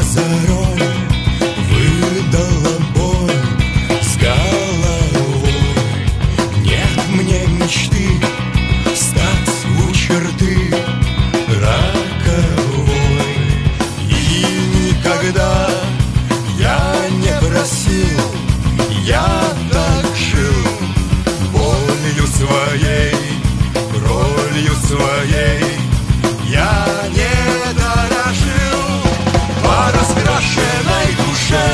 зарой выдала боль с головой. Нет мне мечты стать у черты роковой. И никогда я не просил, я так жил болью своей, ролью своей. Я не дорожил по раскрашенной душе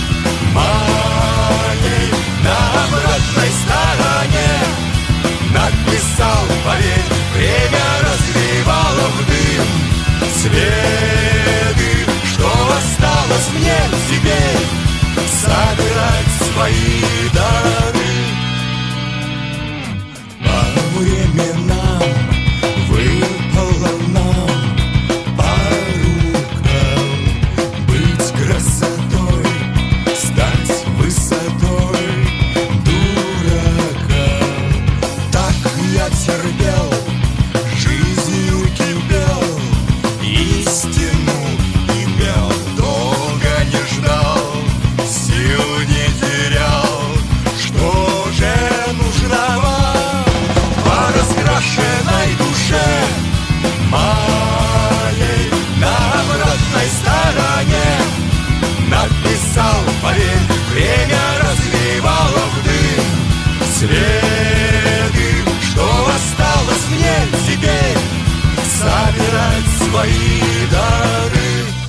моей. На обратной стороне написал, поверь, время развивало в дым следы. Что осталось мне теперь? Собирать свои дары. По временам выпало нам по рукам быть красотой, стать высотой дурака. Так я терпел, жизнью кипел, истину имел, долго не ждал, сил не терял. Что же нужно вам по раскрашенной душе моей? На обратной стороне написал, поверь, время развивало в дым следы. Что осталось мне теперь? Собирать свои дары.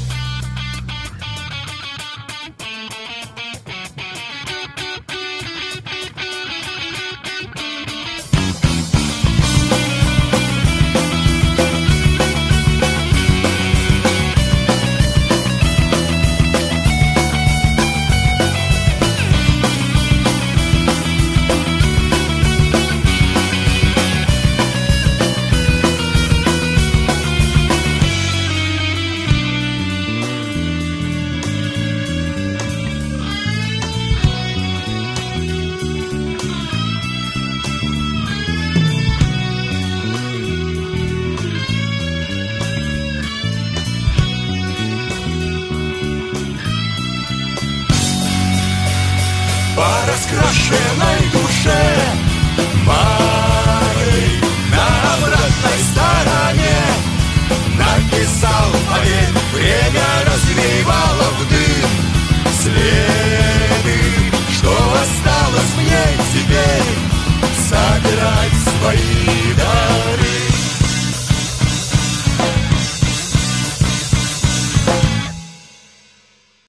По раскрашенной душе моей на обратной стороне написал, поверь, время развивало в дым следы. Что осталось мне теперь? Собирать свои дары.